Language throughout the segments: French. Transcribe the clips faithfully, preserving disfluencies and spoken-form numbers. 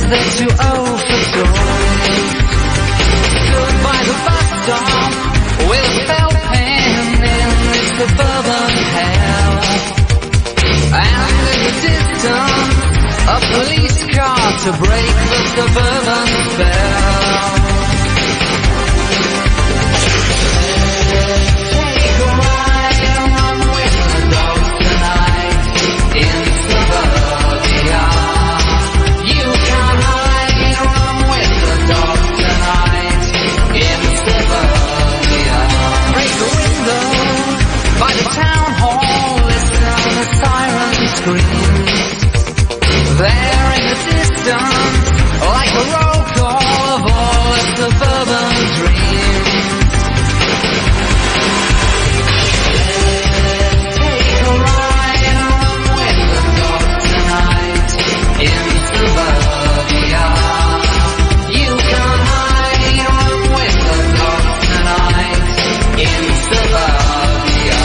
that you overdosed. Stood by the bus stop with a felt pen in this suburban hell. And in the distance, a police car to break the suburban spell. Take a ride and run with the dogs tonight in suburbia. You can hide and run with the dogs tonight in suburbia. Break the window by the town hall, listen to sirens scream. There in the distance, like a roll call of all the suburban dreams. Take a ride and run with the dogs tonight in suburbia. You can hide and run with the dogs tonight in suburbia.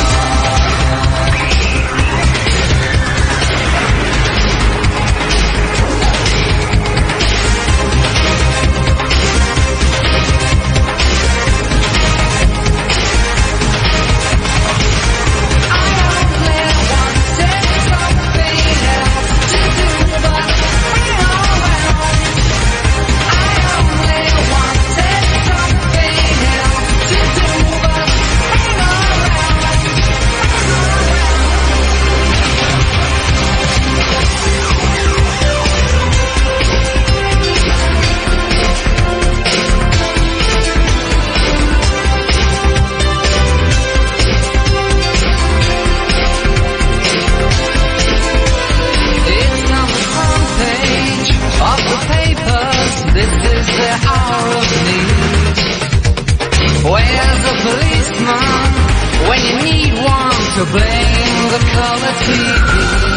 Where's the policeman when you need one to blame the color T V?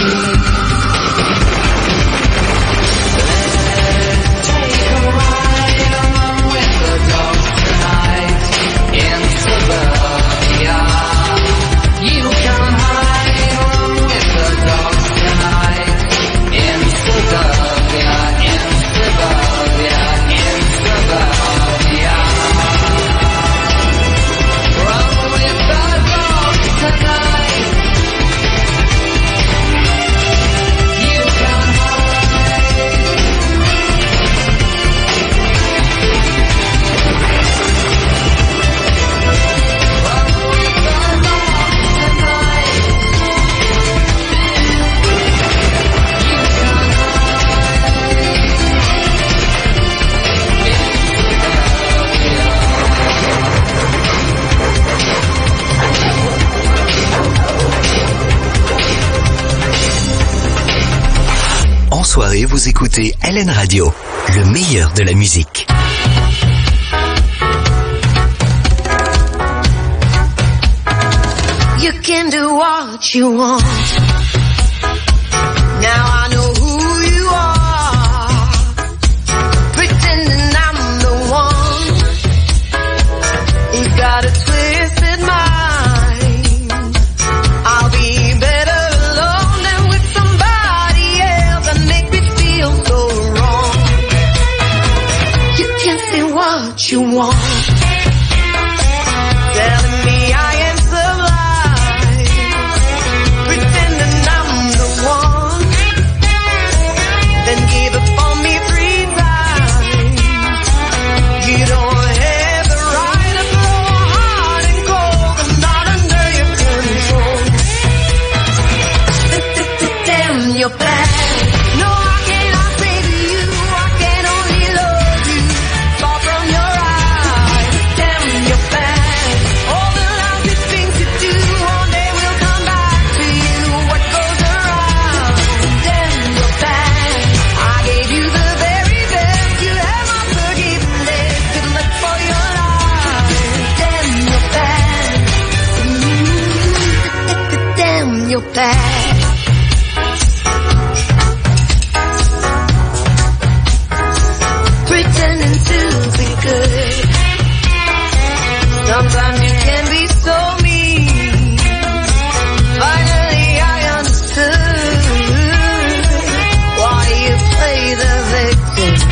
Let's take a ride and run with the dogs tonight in suburbia. You can hide and run with the dogs tonight in suburbia, in suburbia, in suburbia. En soirée, vous écoutez L N Radio, le meilleur de la musique. You can do what you want. Now I know who you are. Pretending I'm the one. You've got a twisted mind. I'll be better alone than with somebody else and make me feel so wrong. You can say what you want. Telling me I am sublime. Pretending I'm the one. Then give up on me three times. You don't have the right to blow hard and cold. I'm not under your control. Damn your bad. No, I cannot say to you, I can only love you. Far from your eyes. Damn your bad. All the lousy things you do, one day will come back to you. What goes around? Damn your bad. I gave you the very best. You have my forgiveness. Good luck for your life. Damn your bad. Mm, damn your bad. Pretending to be good. Sometimes you can be so mean. Finally I understood why you play the victim.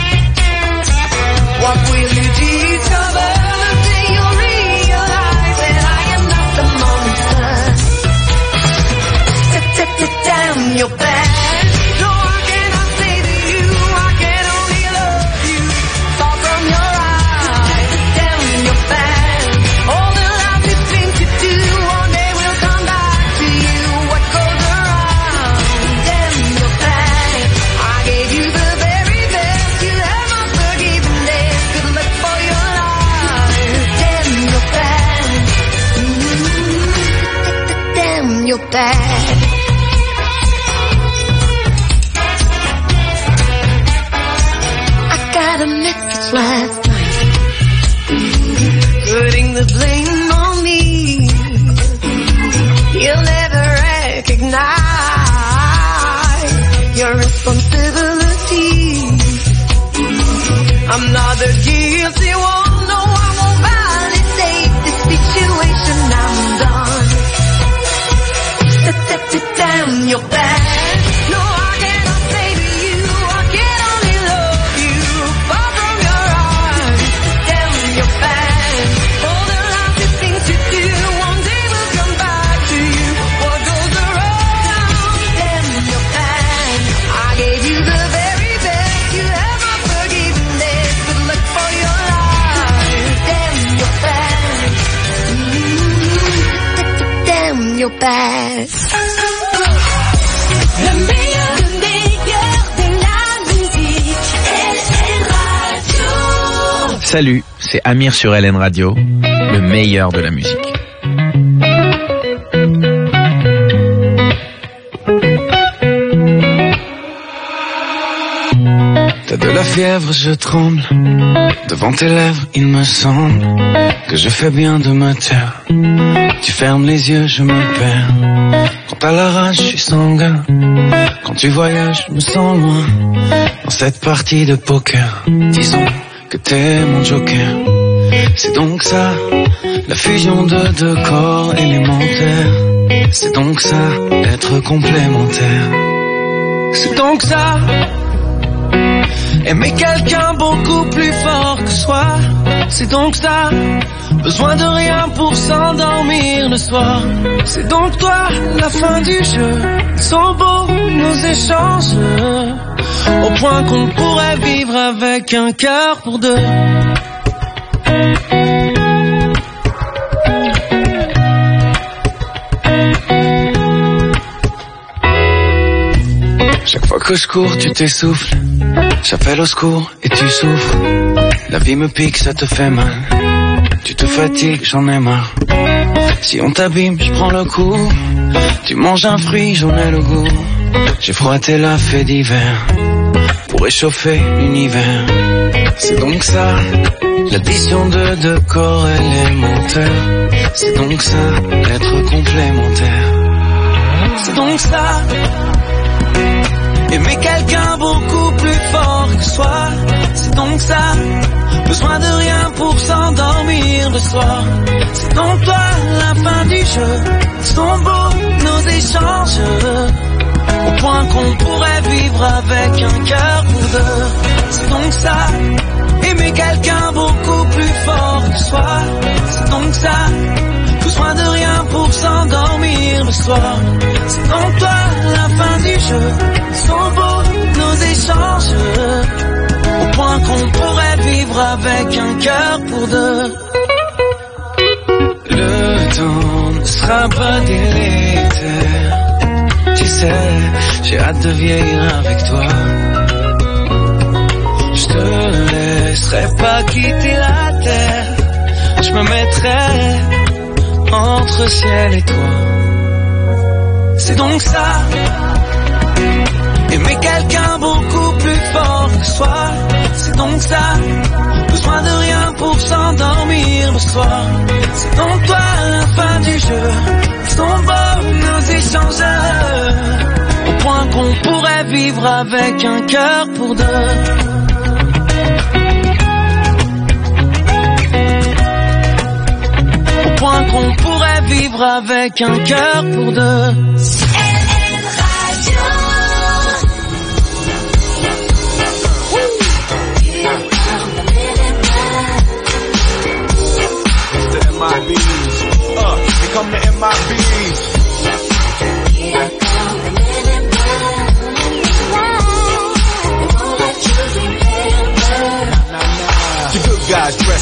you're bad. No, I cannot say to you, I can only love you. Far from your eyes, damn, you're bad. All the lovely things you do, one day will come back to you. What goes around, damn, you're bad. I gave you the very best, you have my forgiveness. Good luck for your life, damn, you're bad. Mm-hmm. Damn, you're bad. Got a message last night, putting the blame on me. You'll never recognize your responsibility. I'm not the guilty one, no, I won't validate this situation. I'm done. Damn, you're bad. No, I cannot say to you, I can only love you. Far from your eyes, damn, you're bad. All the lovely things you do, one day will come back to you. What goes around, damn, you're bad. I gave you the very best, you have my forgiveness. Good luck for your life, damn, you're bad. Mm-hmm. Damn, you're bad. Le meilleur, le meilleur de la musique, L N Radio. Salut, c'est Amir sur L N Radio, le meilleur de la musique. T'as de la fièvre, je tremble. Devant tes lèvres, il me semble que je fais bien de me taire. Tu fermes les yeux, je me perds. Quand t'as la rage, je suis sanguin. Quand tu voyages, je me sens loin. Dans cette partie de poker, disons que t'es mon joker. C'est donc ça, la fusion de deux corps élémentaires. C'est donc ça, être complémentaire. C'est donc ça, aimer quelqu'un beaucoup plus fort que soi. C'est donc ça, besoin de rien pour s'endormir le soir. C'est donc toi, la fin du jeu. Sont beaux nos échanges, au point qu'on pourrait vivre avec un cœur pour deux. Chaque fois que je cours, tu t'essouffles. J'appelle au secours et tu souffres. La vie me pique, ça te fait mal. Tu te fatigues, j'en ai marre. Si on t'abîme, je prends le coup. Tu manges un fruit, j'en ai le goût. J'ai froetté la fée d'hiver pour réchauffer l'univers. C'est donc ça, l'addition de deux corps élémentaires. C'est donc ça, l'être complémentaire. C'est donc ça, aimer quelqu'un beaucoup plus fort que soi. C'est donc ça, besoin de rien pour s'endormir le soir. C'est donc toi, la fin du jeu. Sont beaux nos échanges, au point qu'on pourrait vivre avec un cœur pour deux. C'est donc ça, aimer quelqu'un beaucoup plus fort que soi. C'est donc ça, besoin de rien pour s'endormir le soir. C'est donc toi, la fin du jeu. Sont beaux nos échanges, au point qu'on pourrait vivre avec un cœur pour deux. Le temps ne sera pas délétère. Tu sais, j'ai hâte de vieillir avec toi. Je te laisserai pas quitter la terre. Je me mettrai entre ciel et toi. C'est donc ça, aimer quelqu'un beaucoup plus fort que soi. C'est donc ça, besoin de rien pour s'endormir le soir. C'est donc toi, la fin du jeu. Sont beaux nos échanges, au point qu'on pourrait vivre avec un cœur pour deux. Au point qu'on pourrait vivre avec un cœur pour deux. M I Bs, uh, they come to M I Bs.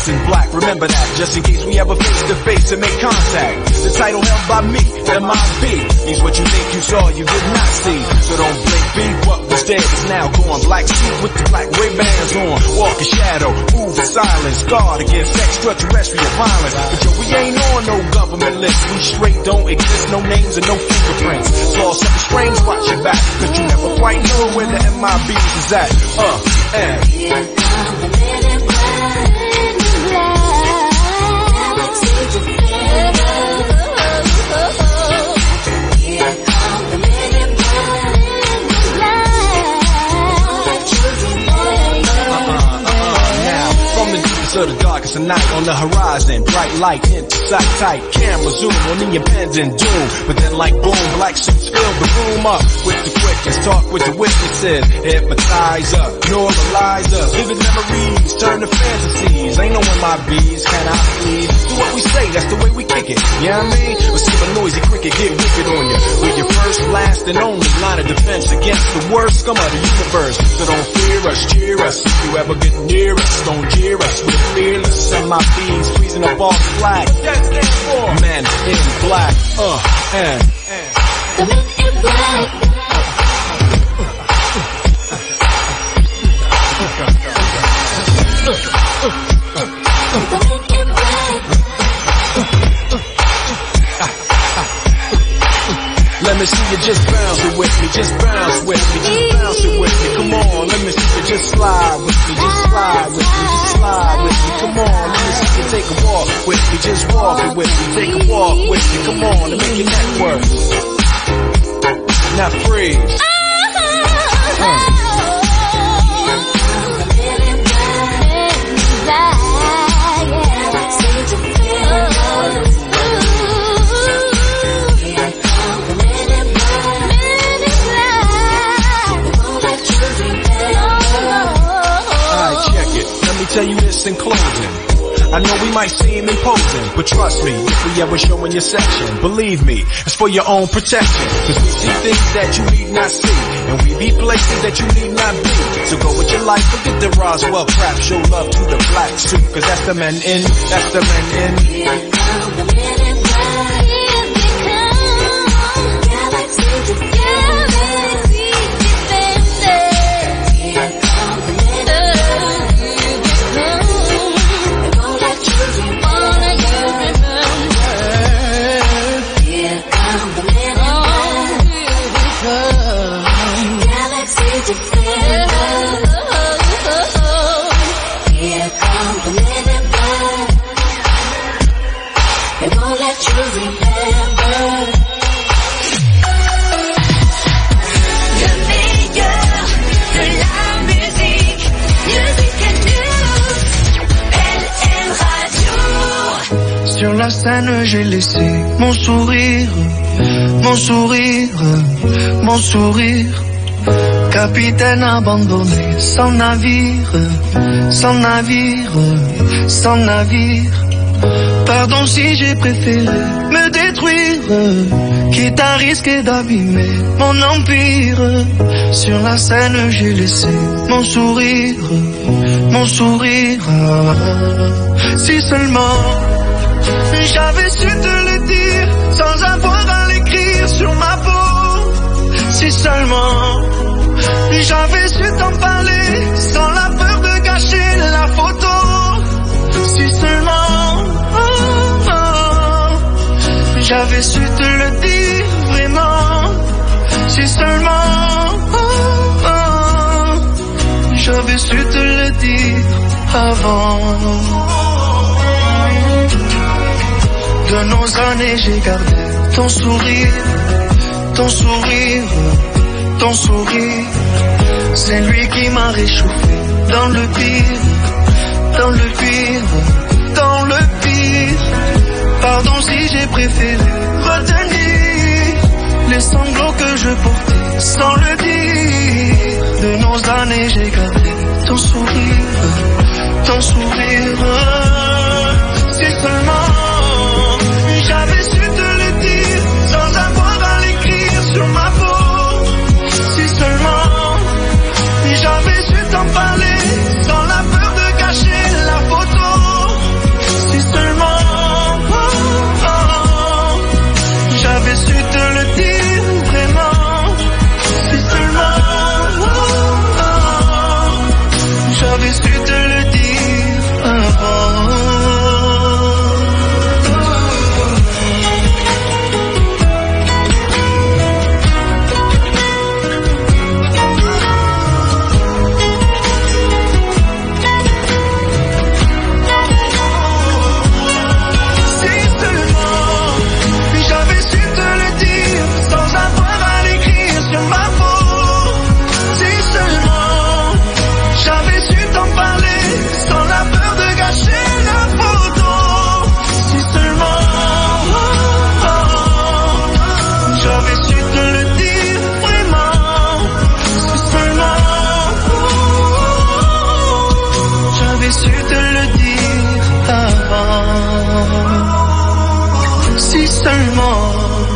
dressed in black. Remember that, just in case we ever face to face and make contact. The title held by me, M I B, means what you think you saw, you did not see. So don't blink, be what was dead is now gone. Black suit with the black Ray-Bans on. Walk in shadow, move in silence. Guard against extraterrestrial violence. But yo, we ain't on no government list. We straight don't exist, no names and no fingerprints. Law something strange, watch your back, cause you never quite know where the M I Bs is at. Uh, and Here come the men in black, galaxy defender. Here come the men in black, children now, from the deepest of the darkest of night, on the horizon, bright light into sight tight. Camera zoom on the impending doom, but then like boom, black suits fill the room up with the quickest talk with the witnesses. Hypnotize us, normalize us, vivid memories turn to fantasies. Ain't no M I Bs, can I please? Do what we say, that's the way we kick it. You know what I mean? Or see a noisy cricket get wicked on you. We're your first, last, and only line of defense against the worst scum of the universe. So don't fear us, cheer us. If you ever get near us, don't jeer us. We're fearless. M I Bs freezing up all the flag. Men in black, uh, and, and. The men in black. Let me see you just bounce it with me, just bounce with me, just bounce it with me, come on. Let me see you just slide with me, just slide with me, just slide with me, come on. Let me see you take a walk with me, just walk it with me, take a walk with me, come on, and make your neck work. Now freeze. Uh. Tell you this in closing. I know we might seem imposing, but trust me, if we ever show in your section, believe me, it's for your own protection. Cause we see things that you need not see, and we be places that you need not be. So go with your life, forget the Roswell crap, show love to the black suit, cause that's the men in, that's the men in. Here come the men in black, here they come, galaxy defender. Here come the men in black. Here come the men in black. They won't let you remember. Le meilleur de la musique, music and news, L M Radio. Sur la scène j'ai laissé mon sourire, mon sourire, mon sourire. Capitaine abandonné, sans navire, sans navire, sans navire. Pardon si j'ai préféré me détruire, quitte à risquer d'abîmer mon empire. Sur la scène j'ai laissé mon sourire, mon sourire. Si seulement j'avais su te le dire, sans avoir à l'écrire sur ma peau. Si seulement j'avais su t'en parler, sans la peur de gâcher la photo. Si seulement oh, oh, j'avais su te le dire vraiment. Si seulement oh, oh, j'avais su te le dire avant. De nos années j'ai gardé ton sourire, ton sourire, ton sourire. C'est lui qui m'a réchauffé dans le pire, dans le pire, dans le pire. Pardon si j'ai préféré retenir les sanglots que je portais sans le dire. De nos années j'ai gardé ton sourire, ton sourire. Si seulement j'avais su te le dire, sans avoir à l'écrire sur ma peau. Si seulement j'avais su t'en parler, sans la peur de gâcher la photo. j'avais su te le dire avant. Si seulement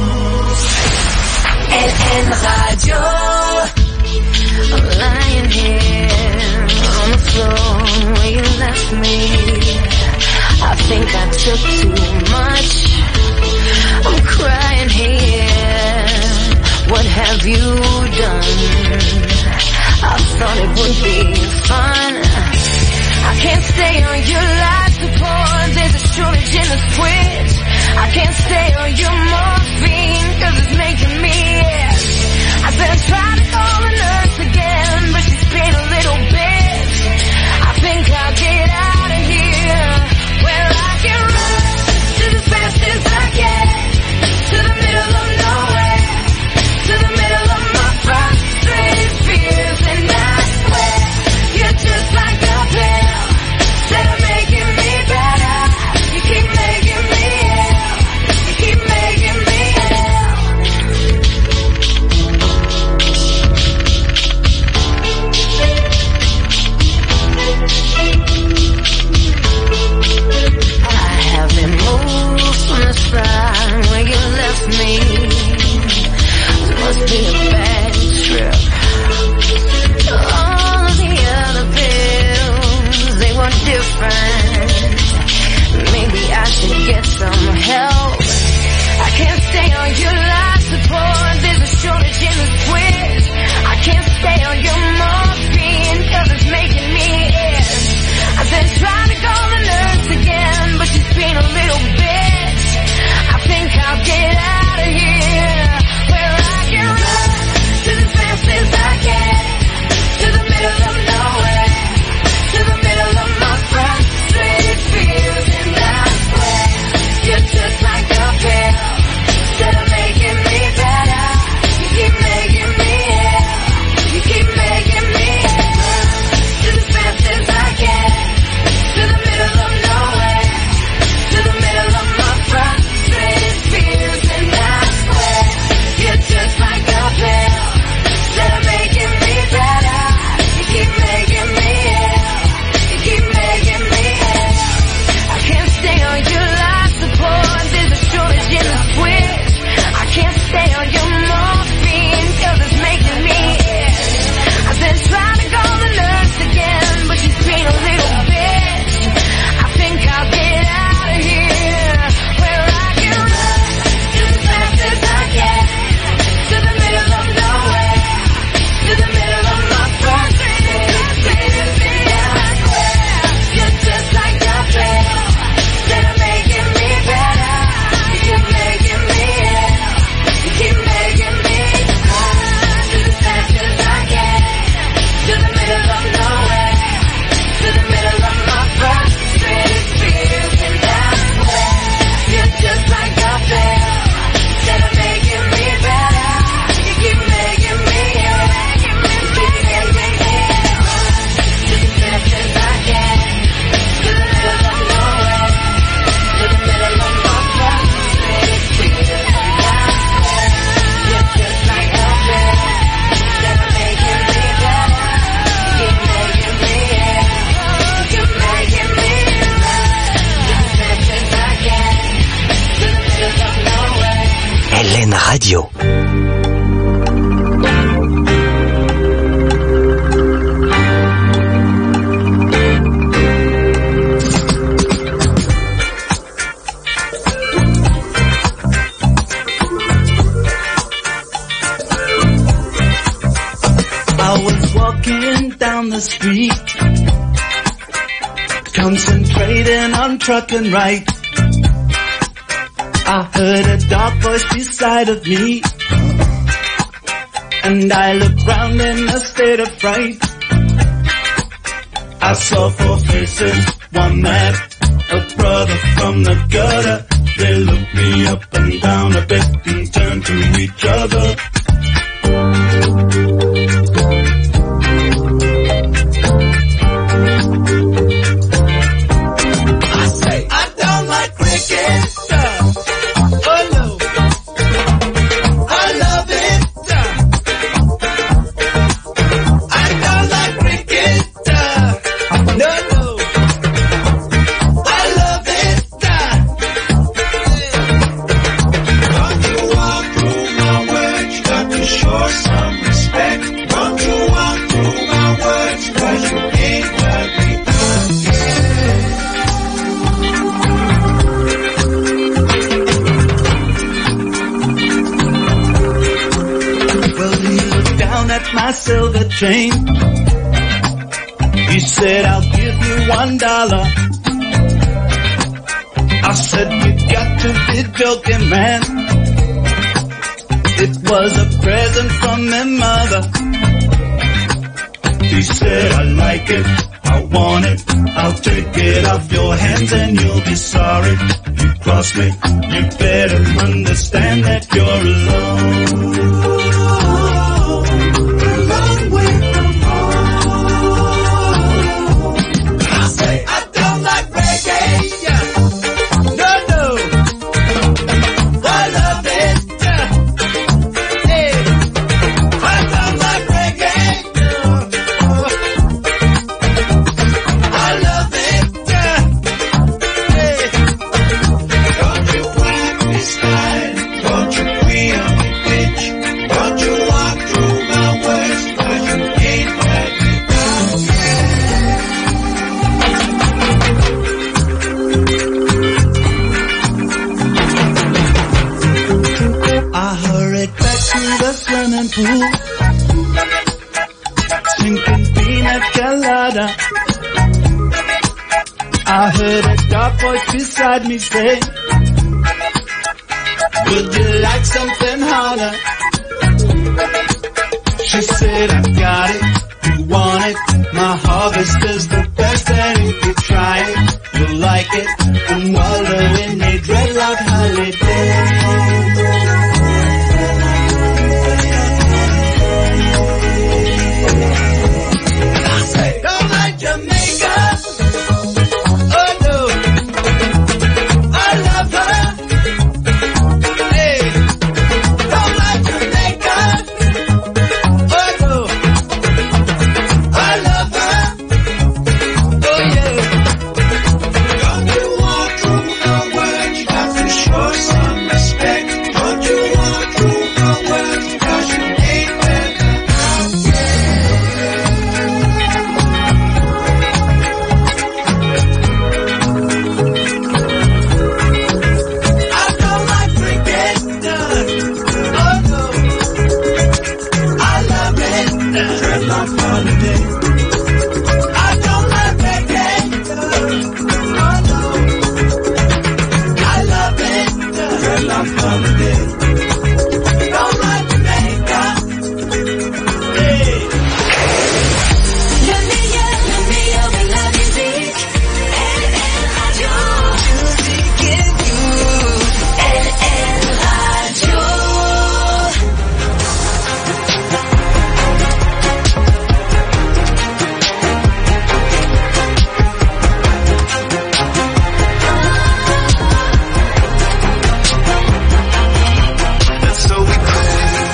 L N Radio. I'm lying here on the floor where you left me. I think I took too much. I'm crying here. What have you done? I thought it would be fun. I can't stay on your life support. There's a shortage in the switch. I can't stay on your morphine, cause it's making me ill. I've been trying to call the nurse again, but she's been a little bitch. I think I'll get out of here, where I can run just as fast as I can, to the middle of nowhere, to the middle of my frustrated fears. And I swear, you're just like a pill, instead of making me better, you keep making me ill. Keep making me ill. I have been moved from the spot where you left me. It must be a bad trip. All of the other pills, they were different. Maybe I should get some help. I can't stay on your life support. There's a shortage in the switch. I can't stay on your morphine, cause it's making me ill. I've been trying to call the nurse again, but she's been a little bitch. I think I'll get out of here, where I can run just as fast as I can, to the middle of nowhere, to the middle of my frustrated fears. And I swear, you're just like a pill, instead of making me better, you keep making me ill. You keep making me ill. Just as fast as I can, to the middle of nowhere, to the middle of my frustrated fears. And I swear, you're just like a pill, instead of making me better, you keep making me ill. You keep making me ill. I can't stay on your life support. There's a shortage in the switch. I can't stay on your morphine, cause it's making me ill. I've been trying to call the nurse again, but she's been a little bitch. I think I'll get out of here, where I can run just as fast as I can, to the middle of nowhere, to the middle of my frustrated fears. And I swear, you're just like a pill, instead of making me better, you keep making me ill. You keep making me run just as fast as I can, to the middle of nowhere, to the middle of my frustrated fears. And I swear, you're just like a pill, instead of making me better, you keep making me ill. You keep making me ill. Just as fast as I can, to the middle of nowhere, to the middle of my frustrated fears. And I swear, you're just like a pill, instead of making me better, you keep making me ill. You keep making me run just as fast as I can, to the middle of nowhere. L N Radio. I was walking down the street concentrating on trucking right. I heard a dark voice beside of me, and I looked round in a state of fright. I saw four faces, one man, a brother from the gutter. They looked me up and down a bit and turned to each other. I say, I don't like cricket. Oh no, I love it. I don't like cricket. No, no, I love it. Don't you walk through my words, you got to show some respect. Don't you walk through my words, cause you ain't what we Well, he looked down at my silver chain. He said, I'll give you one dollar. I said, you got to be joking, man. It was a present from my mother. He said, I like it, I want it, I'll take it off your hands and you'll be sorry. You cross me, you better understand that you're alone. A long way from home. I say, I don't like reggae. No, no, I love it. Hey, I don't like reggae. I love it. Hey, don't you whack me slide, don't you queen on me bitch, don't you walk through my words, cause you ain't what me I hurried back to the swimming pool, sinking pina colada. I heard a dark voice beside me say, would you like something harder? She said, I got it, you want it, my harvest is the best, and if you try it, you'll like it, and wallow in a dreadlock holiday. I say, don't like Jamaica. Oh no, I love her. Hey, don't like Jamaica. Oh no, I love her. Oh yeah. Don't you walk through my words, you got to show some respect. Don't you walk through my words, cause you ain't better. I don't like cricket. Oh no, I love it. Dreadlock holiday. I don't like reggae. Oh no, I love it. Dreadlock holiday. Don't like Jamaica. Hey. Le meilleur, le meilleur de la musique. L L Radio. Music in you. L L Radio. And so we pray.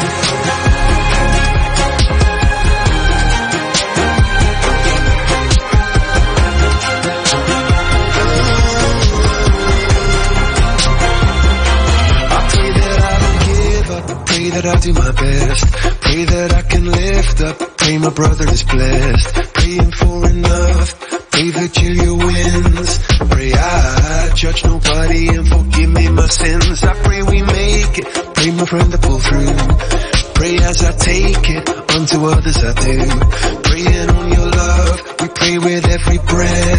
I pray that I don't give up, pray that I'll do my best, pray that I can lift up, pray my brother is blessed, praying for enough, pray that Julia wins, pray I judge nobody and forgive me my sins, I pray we make it, pray my friend to pull through, pray as I take it, unto others I do, praying on your love, we pray with every breath.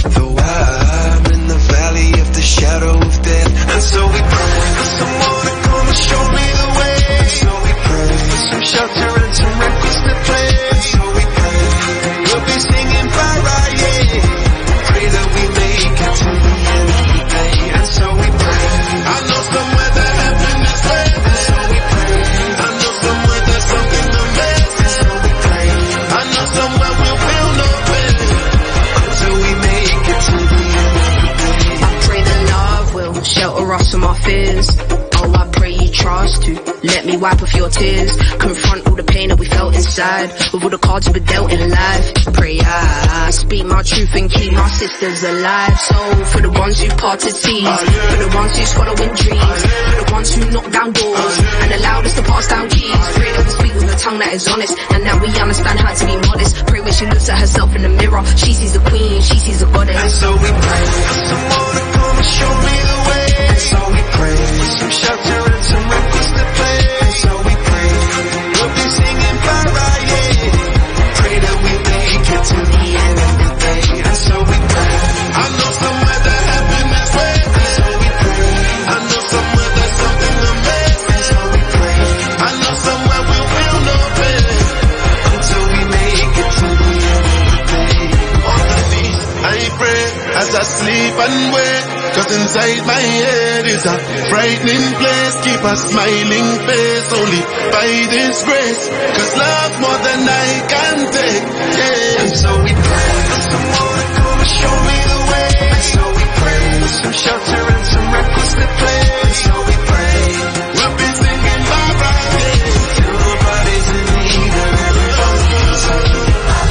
Though I'm in the valley of the shadow of death. And so we pray for someone to come and show me the way. And so we pray for some shelter and some records to play. And so we pray we'll be singing bye-bye, yeah. Pray that we make it to the end of the day. And so we pray. I know somewhere that heaven is waiting. And so we pray. I know somewhere there's something amazing. And so we pray. I know somewhere we'll feel no pain until we make it to the end of the day. I pray that love will shelter us from our fears. Oh, I pray you trust to let me wipe off your tears. Confront all the pain that we felt inside with all the cards we've been dealt in life. Pray I speak my truth and keep my sisters alive. So for the ones who parted seas, for the ones who swallowing dreams, for the ones who knock down doors and allowed us to pass down keys. Pray that we speak with a tongue that is honest and that we understand how to be modest. Pray when she looks at herself in the mirror, she sees a queen, she sees a goddess. And so we pray for someone to come and show me the way. And so we pray for some shelter and some records to play. And so we pray we'll be singing bye-bye, yeah. Pray that we make it to the end of the day. And so we pray. I know somewhere that happiness waits. And so we pray. I know somewhere there's something amazing. And so we pray. I know somewhere we'll feel no pain until we make it to the end of the day. On the knees, I pray as I sleep and wake. Cause inside my head is a frightening place. Keep a smiling face only by this grace. Cause love's more than I can take, yeah. And so we pray for someone to come and show me the way. And so we pray for some shelter and some records to play. And so we pray we'll be singing bye-bye, yeah. Till nobody's in need of everybody's home.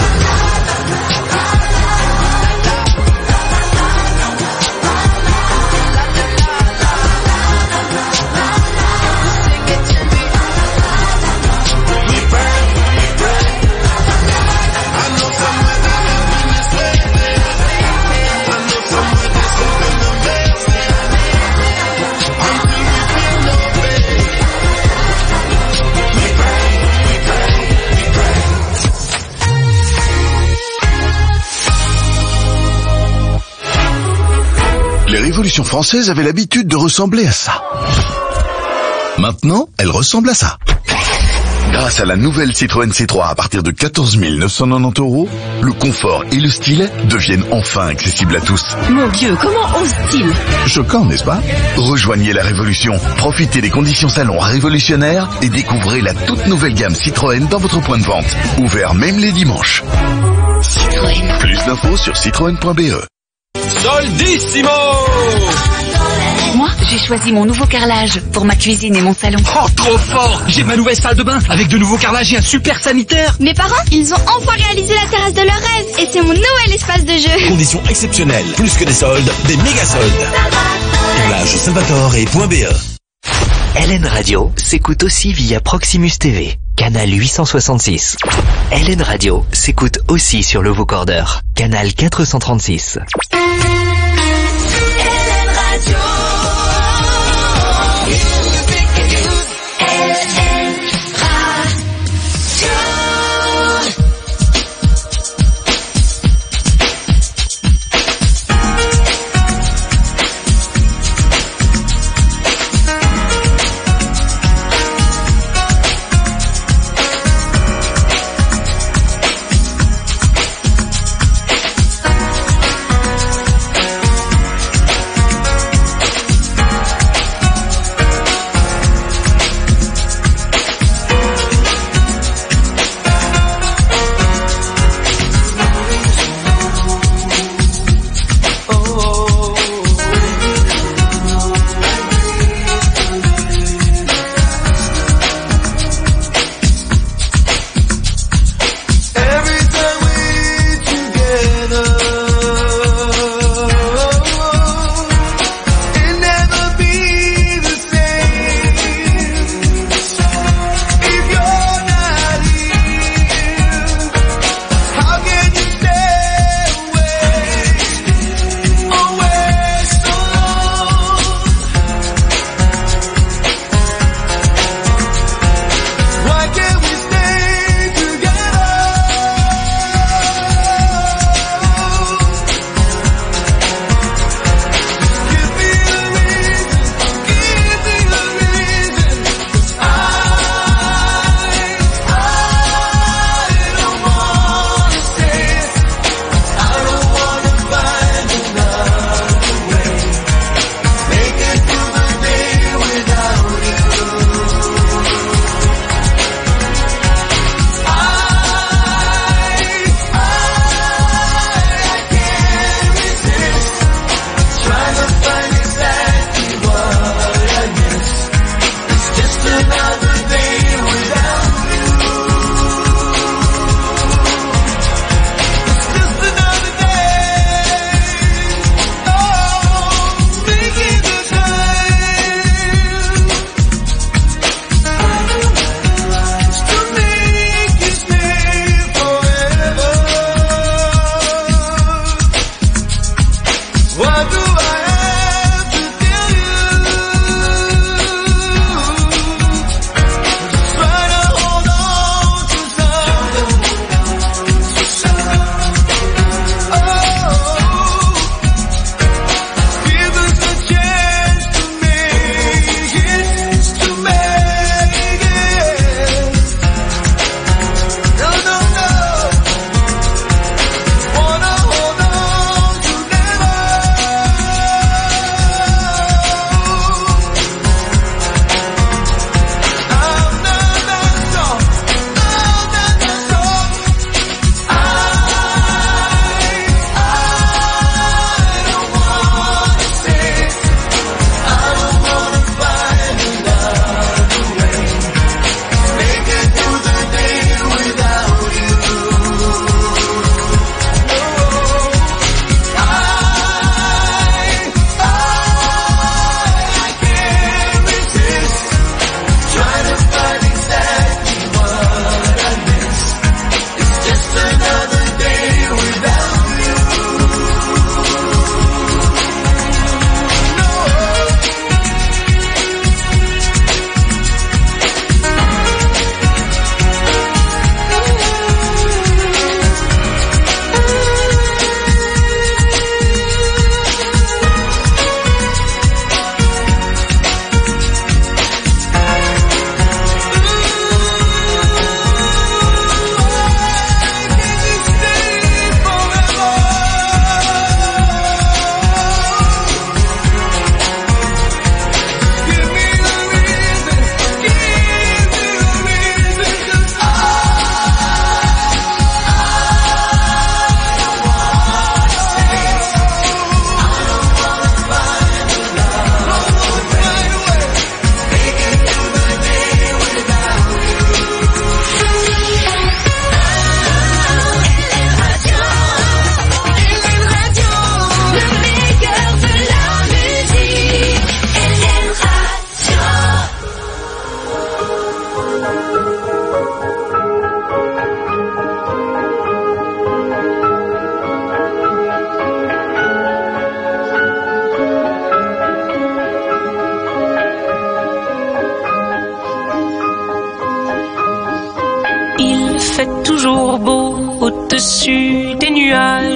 Les révolutions françaises avaient l'habitude de ressembler à ça. Maintenant, elles ressemblent à ça. Grâce à la nouvelle Citroën C trois à partir de quatorze mille neuf cent quatre-vingt-dix euros, le confort et le style deviennent enfin accessibles à tous. Mon Dieu, comment ose-t-il? Choquant, n'est-ce pas? Rejoignez la révolution, profitez des conditions salon révolutionnaires et découvrez la toute nouvelle gamme Citroën dans votre point de vente. Ouvert même les dimanches. Citroën. Plus d'infos sur citroën point b e. Soldissimo! Moi, j'ai choisi mon nouveau carrelage pour ma cuisine et mon salon. Oh, trop fort! J'ai ma nouvelle salle de bain avec de nouveaux carrelages et un super sanitaire. Mes parents, ils ont enfin réalisé la terrasse de leur rêve et c'est mon nouvel espace de jeu. Conditions exceptionnelles, plus que des soldes, des méga soldes. Carrelage Salvatore et .be. L N Radio s'écoute aussi via Proximus T V, canal huit cent soixante-six. L N Radio s'écoute aussi sur le vocordeur, canal quatre cent trente-six.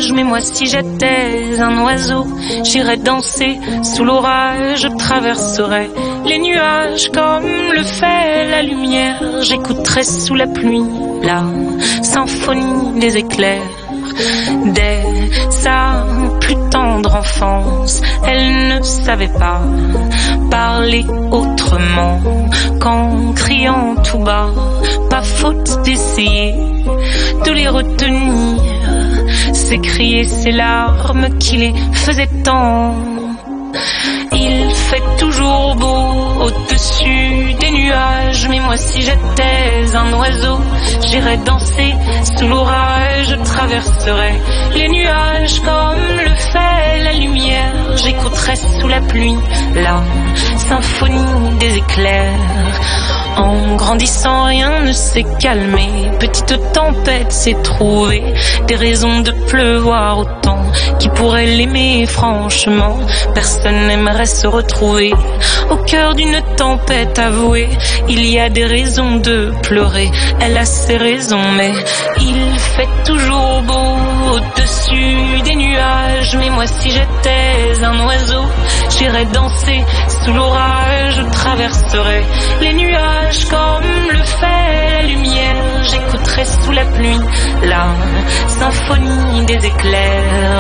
nuages, mais moi si j'étais un oiseau, j'irais danser sous l'orage, je traverserais les nuages comme le fait la lumière, j'écouterais sous la pluie la symphonie des éclairs. Dès sa plus tendre enfance, elle ne savait pas parler autrement qu'en criant tout bas. Pas faute d'essayer de les retenir, s'écrier ces larmes qui les faisaient tant. Il fait toujours beau au-dessus des nuages, mais moi si j'étais un oiseau, j'irais danser sous l'orage, je traverserais les nuages comme le fait la lumière, j'écouterais sous la pluie la symphonie des éclairs. En grandissant, rien ne s'est calmé, petite tempête s'est trouvée, des raisons de pleuvoir autant. Qui pourrait l'aimer franchement? Personne n'aimerait se retrouver au cœur d'une tempête avouée. Il y a des raisons de pleurer, elle a ses raisons, mais il fait toujours beau au-dessus des nuages. Mais moi si j'étais un oiseau, j'irais danser sous l'orage, je traverserais les nuages comme le fait la lumière, j'écouterais sous la pluie la symphonie des éclairs.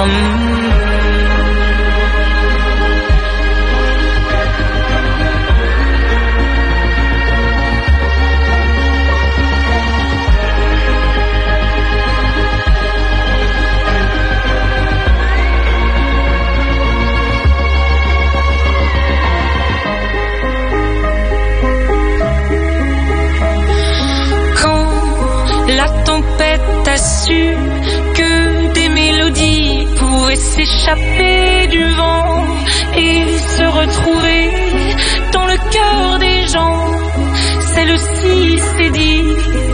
Quand la tempête a su que des mélodies pouvaient s'échapper du vent et se retrouver dans le cœur des gens, celle-ci s'est dit: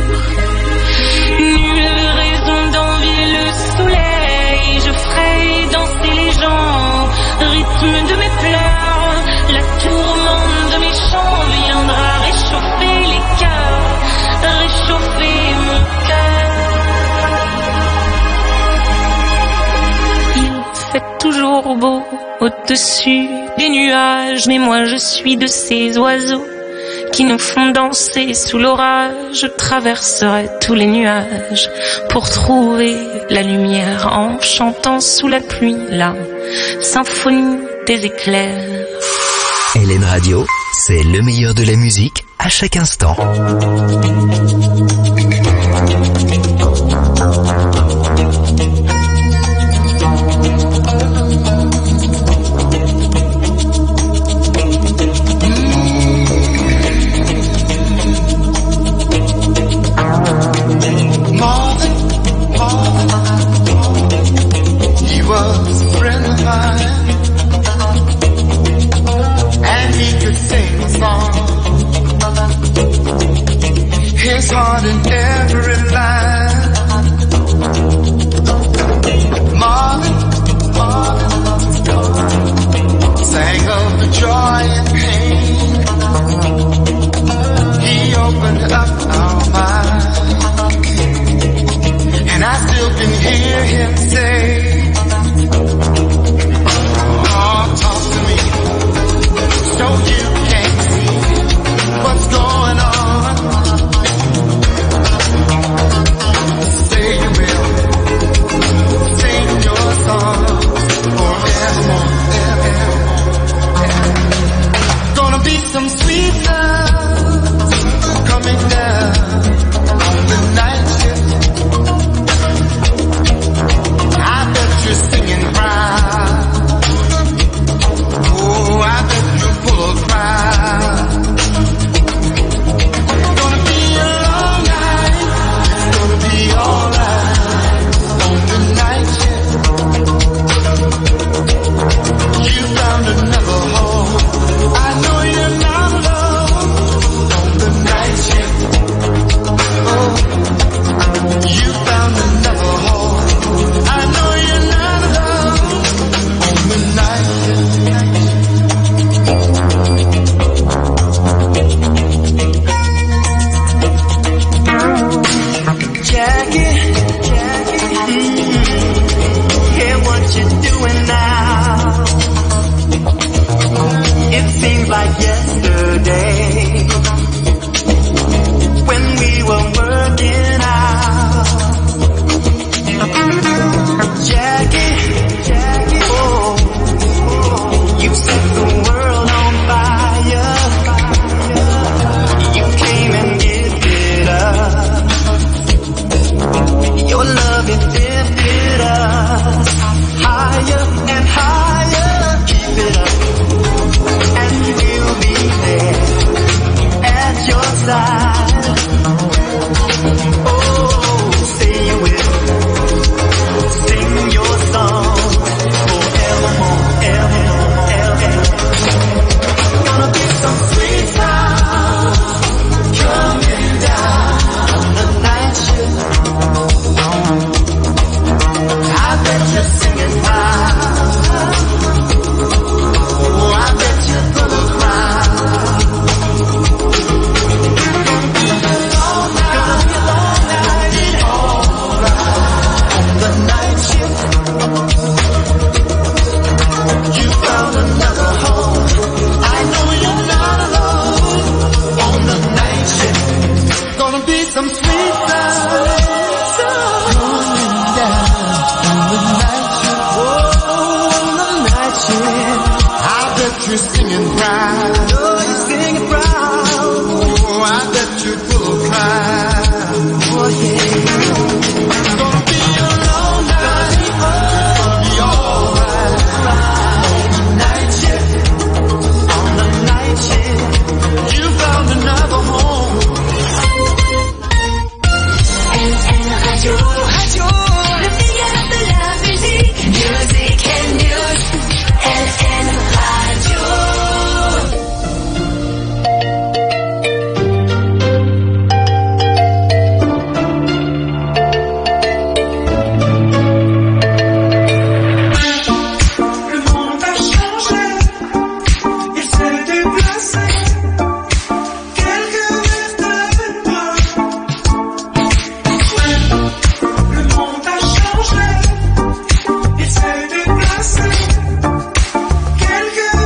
nulle raison d'envier le soleil, je ferai danser les gens, rythme de mes pleurs, la tourmente de mes chants viendra réchauffer les cœurs, réchauffer mon cœur. Il fait toujours beau au-dessus des nuages, mais moi je suis de ces oiseaux qui nous font danser sous l'orage. Je traverserai tous les nuages pour trouver la lumière en chantant sous la pluie la symphonie des éclairs. Hélène Radio, c'est le meilleur de la musique à chaque instant. His heart in every line. Marvin, Marvin, sang of the joy and pain. He opened up our minds, and I still can hear him say, oh, talk to me, so you can see what's going on. Some sweet love coming down on the night shift. I bet you're singing proud. Oh, I bet you're full of pride. It's gonna be a long night. It's gonna be alright on the night shift. You found another home. I know you're not alone. singing proud. Oh, you're singing proud. Oh, I bet you're full of pride. Oh, yeah. It's gonna be a long night. It's gonna be alright. On the night shift, on the night shift, you found another home. L N Radio, Radio, le meilleur de la musique, music and news. L N Radio. Le monde a changé, il s'est déplacé. Quelques vertèbres. Le monde a changé, il s'est déplacé. Quelques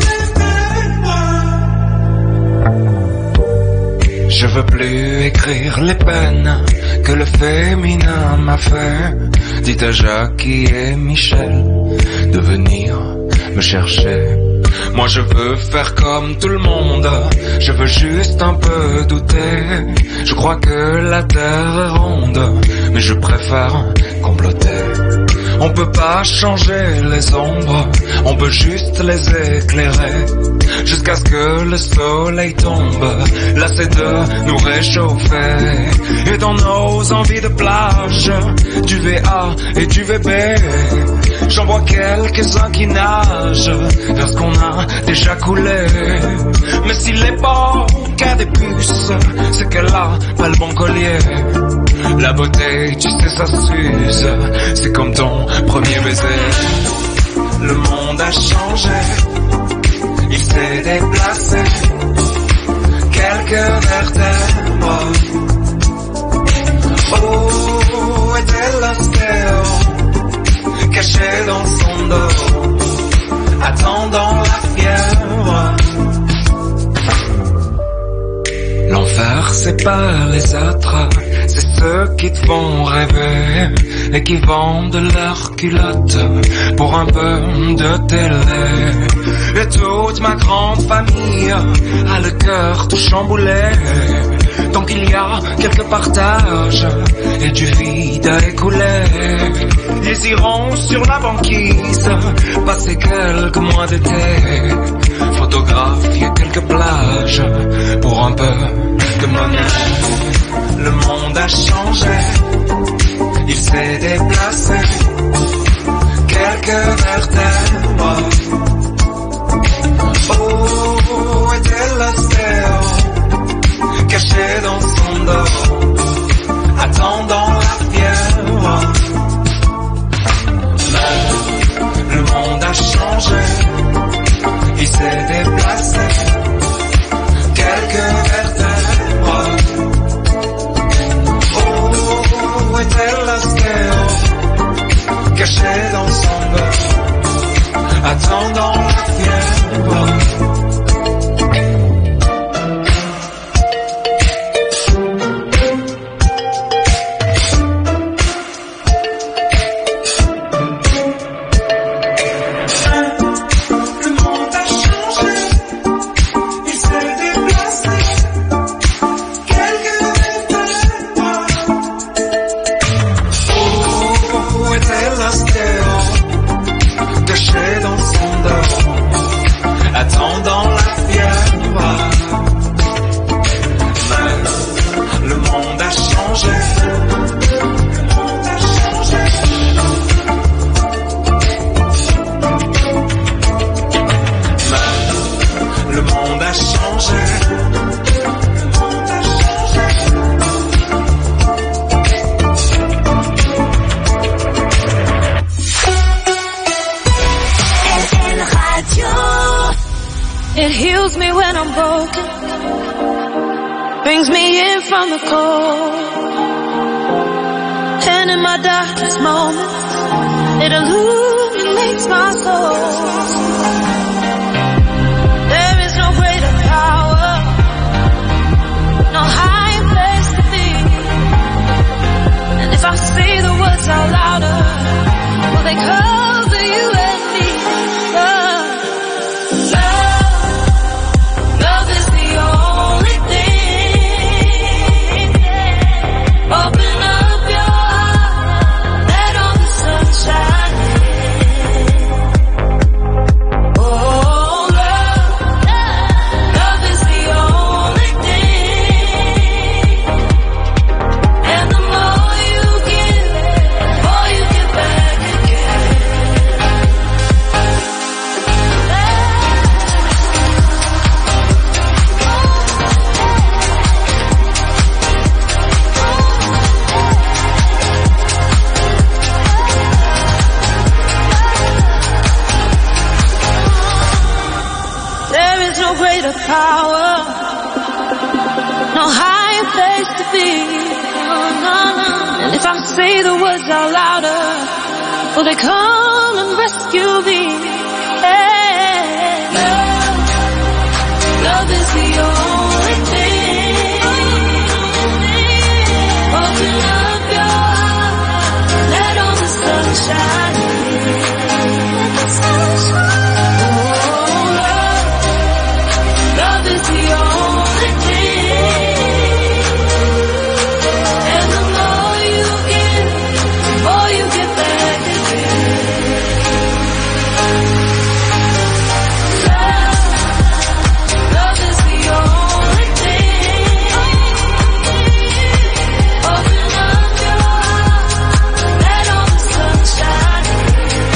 vertèbres. Je veux plus écrire les peines que le féminin m'a fait. Dites à Jackie et Michel de venir me chercher. Moi je veux faire comme tout le monde, je veux juste un peu douter. Je crois que la terre est ronde, mais je préfère comploter. On peut pas changer les ombres, on peut juste les éclairer. Jusqu'à ce que le soleil tombe, lassé de nous réchauffer. Et dans nos envies de plage, du V A et du V B, j'en vois quelques-uns qui nagent vers ce qu'on a déjà coulé. Mais s'il est pas qu'à des puces, c'est qu'elle a pas le bon collier. La beauté, tu sais, ça s'use, c'est comme ton premier baiser. Le monde a changé, il s'est déplacé. Quelques vertèbres. Oh, était l'ostéo, caché dans son dos, attendant la fièvre. L'enfer, c'est pas les autres, c'est ceux qui te font rêver et qui vendent leurs culottes pour un peu de télé. Et toute ma grande famille a le cœur tout chamboulé. Tant qu'il y a quelques partages et du vide à écouler, ils iront sur la banquise passer quelques mois d'été, photographier quelques plages pour un peu de monnaie. Le monde a changé, il s'est déplacé. Quelques vertèbres. Oh, était l'ostéo, caché dans son dos, attendant la fièvre. Mais le monde a changé, il s'est déplacé. Quelques vertèbres. Oh, était l'ostéo, caché dans son dos, attendant la fièvre. It heals me when I'm broken, brings me in from the cold, and in my darkest moments, it illuminates my soul. There is no greater power, no higher place to be, and if I say the words out louder, will they cover you and me? Love, love. greater power, no higher place to be. No, no, no. And if I say the words out louder, will they come and rescue me? Hey, love, love is the only thing. Open up your heart, let all the sunshine in. Let the sunshine. Oh, love, love is the only thing. And the more you give, the more you get back again. Love, love is the only thing. Open up your heart, let all the sunshine in.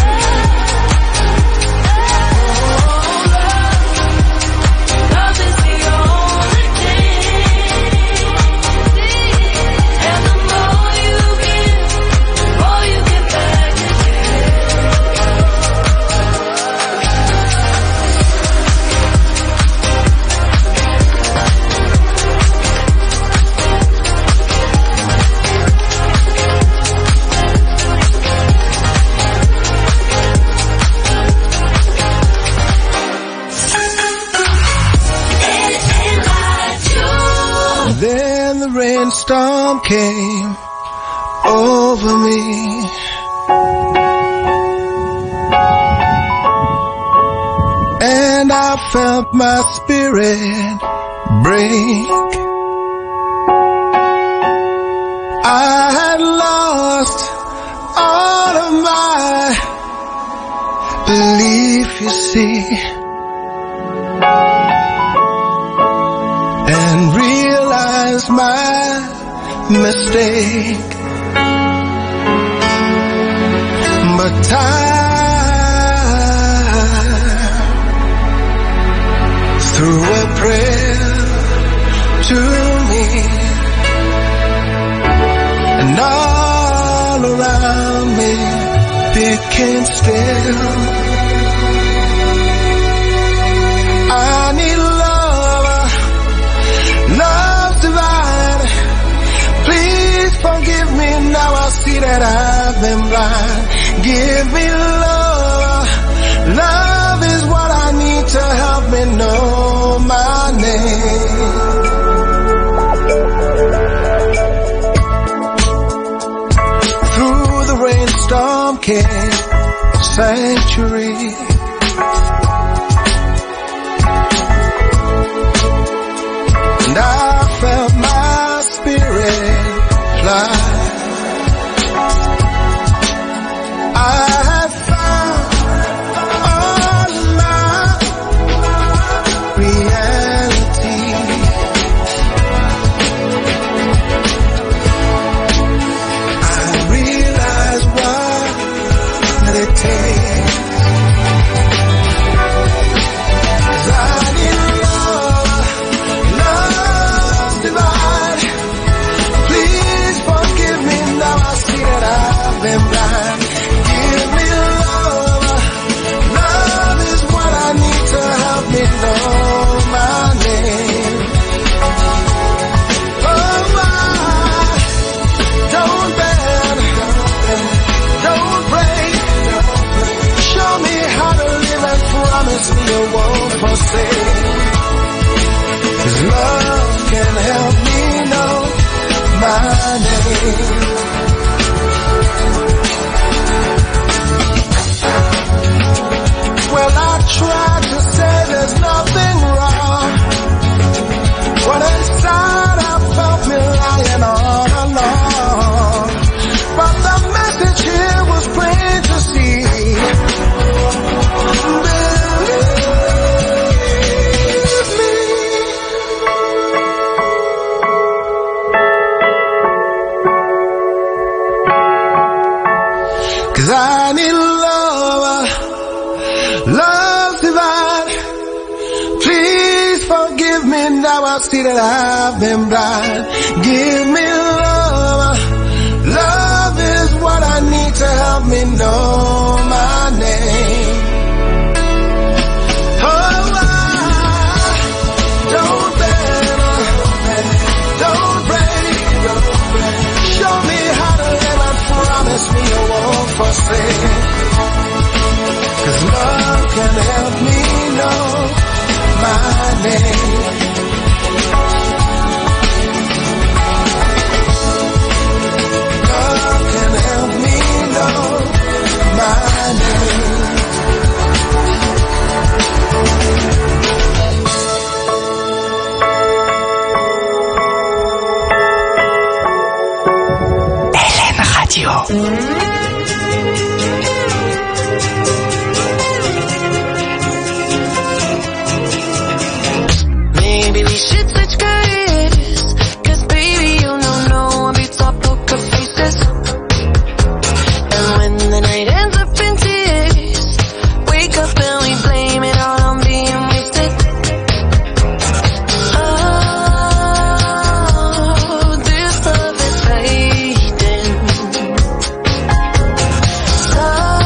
Oh, love, love is the only thing. And the more you give, the more you get back again. Then the rainstorm came over me. And I felt my spirit break. I had lost all of my belief, you see, and realized my mistake. But time threw a prayer to me, and all around me became still. I need love, love divine. Please forgive me, now I see that I've been blind. Give me love, love is what I need to help me know my name. Through the rainstorm came sanctuary. And I felt my spirit fly. I had found all my reality. I realized what it takes. 'Cause I need love, love divine. Please forgive me, now I see that I've been blind. Give me love, love is what I need to help me know my name. Oh, my, don't bend, don't break. Show me how to live and promise me you won't forsake. 'Cause love can help me know my name. Well, I tried to say there's nothing wrong, but inside I felt me lying all along. But the message here was plain to see. Believe me. 'Cause I need love, love divine. Please forgive me, now I see that I've been blind. Give me love, love is what I need to help me know my name. Oh, I Love can help me know my name. Love can help me know my name. Hélène Radio. Maybe we should switch careers, 'cause baby you know no one beats our poker faces. And when the night ends up in tears, wake up and we blame it all on being wasted. Oh, this love is fading. So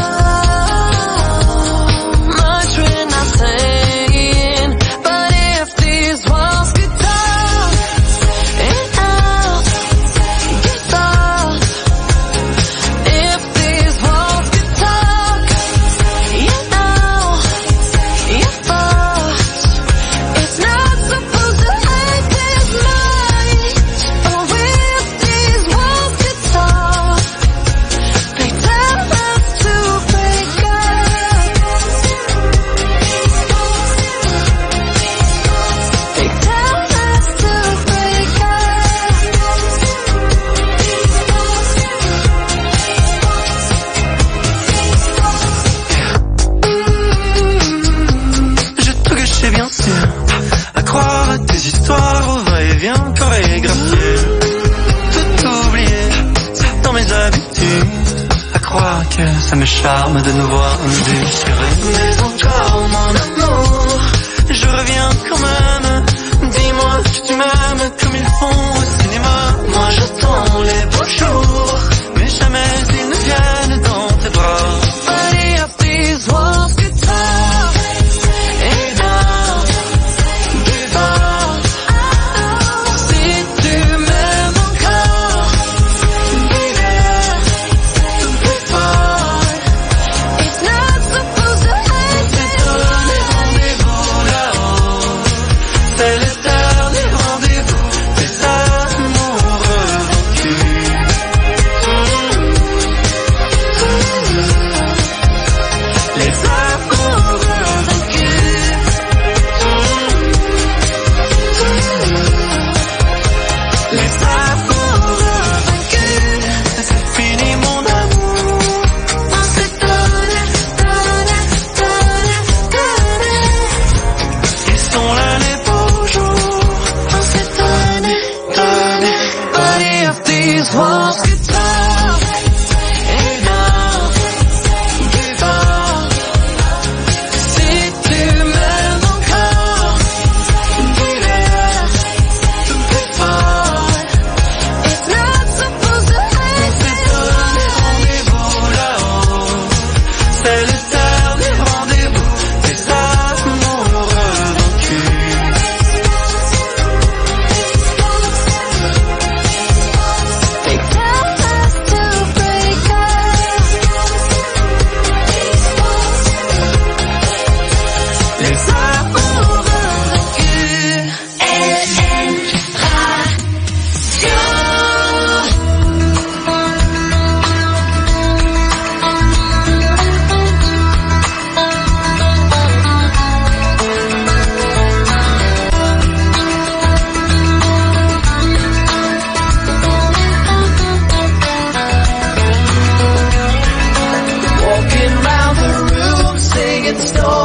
much we're not saying, but if these walls could talk, and out, get lost. If these walls could talk, you know, you're lost. It's not supposed to hurt this much, but if these walls could talk, they tell us to break up. They tell us to break J'ai tout gâché bien sûr, à croire à tes histoires au va-et-vient chorégraphié. Tout oublié, c'est dans mes habitudes, à croire que ça me charme de nous voir nous déchirer. Mais encore mon amour, je reviens quand même. Dis-moi que tu m'aimes comme ils font au cinéma. Moi j'attends les beaux jours, mais jamais ils ne viennent dans tes bras. But if these walls could talk, and out, give up. Si tu m'aimes encore, baby, plus fort. It's not supposed to hurt this Les rendez-vous là-haut, c'est l'éternel rendez-vous des amoureux vaincus. Les amoureux vaincus. Les amoureux vaincus. C'est fini mon amour. On s'est donné, donné, donné, donné. Ils sont là les beaux jours. On s'est donné, donné. But if these walls could talk, and out, give up. Si tu m'aimes encore, baby, plus fort. It's not supposed to hurt this Rendez-vous là-haut, c'est l'éternel rendez-vous des amoureux vaincus. They tell us to break up. Les amoureux vaincus. Walking round the room, singing stories.